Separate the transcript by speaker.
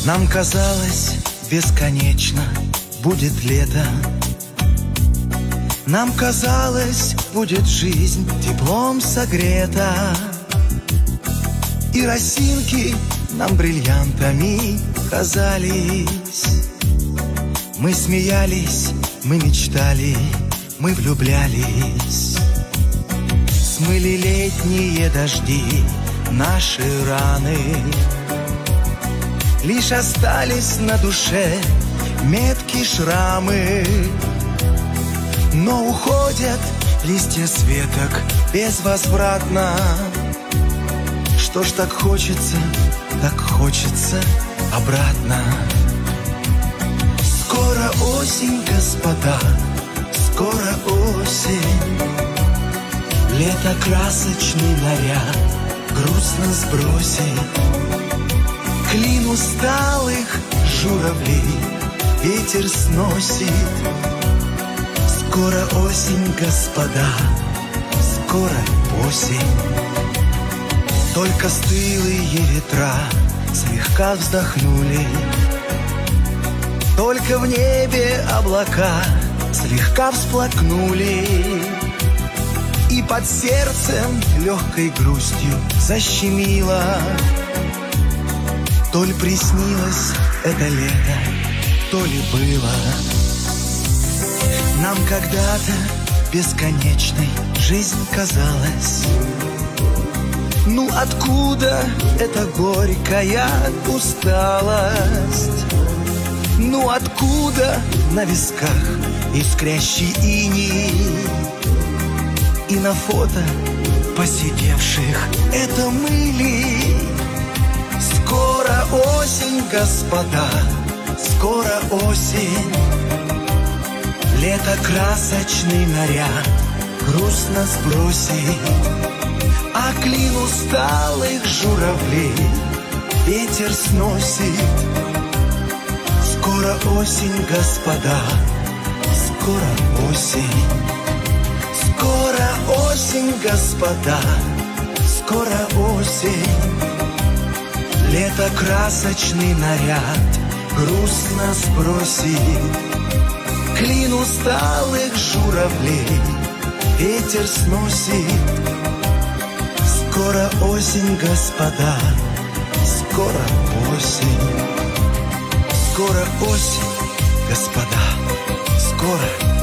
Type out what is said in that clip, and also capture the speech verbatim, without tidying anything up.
Speaker 1: Нам казалось, бесконечно будет лето. Нам казалось, будет жизнь теплом согрета. И росинки нам бриллиантами казались. Мы смеялись, мы мечтали, мы влюблялись. Смыли летние дожди наши раны. Лишь остались на душе метки шрамы. Но уходят листья с веток безвозвратно. Что ж так хочется, так хочется обратно. Скоро осень, господа, скоро осень. Лето красочный наряд грустно сбросит. Клин усталых журавлей ветер сносит. Скоро осень, господа, скоро осень. Только стылые ветра слегка вздохнули. Только в небе облака слегка всплакнули. И под сердцем легкой грустью защемило. То ли приснилось это лето, то ли было. Нам когда-то бесконечной жизнь казалась. Ну откуда эта горькая усталость? Ну откуда на висках искрящий иней? И на фото посидевших это мы ли? Скоро осень, господа, скоро осень. Лето красочный наряд грустно сбросит. А клин усталых журавлей ветер сносит. Скоро осень, господа, скоро осень. Скоро осень, господа, скоро осень. Лето красочный наряд грустно сбросит. Клин усталых журавлей ветер сносит. Скоро осень, господа, скоро осень. Скоро осень, господа, скоро